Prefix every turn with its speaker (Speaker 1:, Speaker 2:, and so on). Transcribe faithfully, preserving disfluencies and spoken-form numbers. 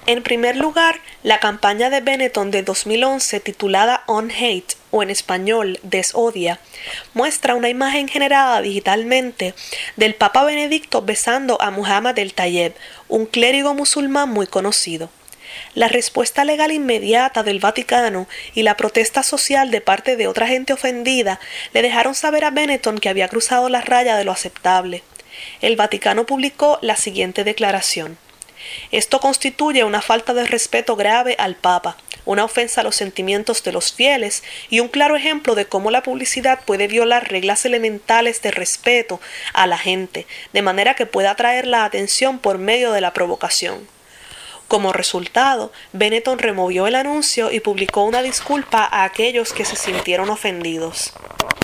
Speaker 1: En primer lugar, la campaña de Benetton de dos mil once titulada On Hate, o en español Desodia, muestra una imagen generada digitalmente del Papa Benedicto besando a Muhammad el-Tayeb, un clérigo musulmán muy conocido. La respuesta legal inmediata del Vaticano y la protesta social de parte de otra gente ofendida le dejaron saber a Benetton que había cruzado la raya de lo aceptable. El Vaticano publicó la siguiente declaración: esto constituye una falta de respeto grave al Papa, una ofensa a los sentimientos de los fieles y un claro ejemplo de cómo la publicidad puede violar reglas elementales de respeto a la gente, de manera que pueda atraer la atención por medio de la provocación. Como resultado, Benetton removió el anuncio y publicó una disculpa a aquellos que se sintieron ofendidos.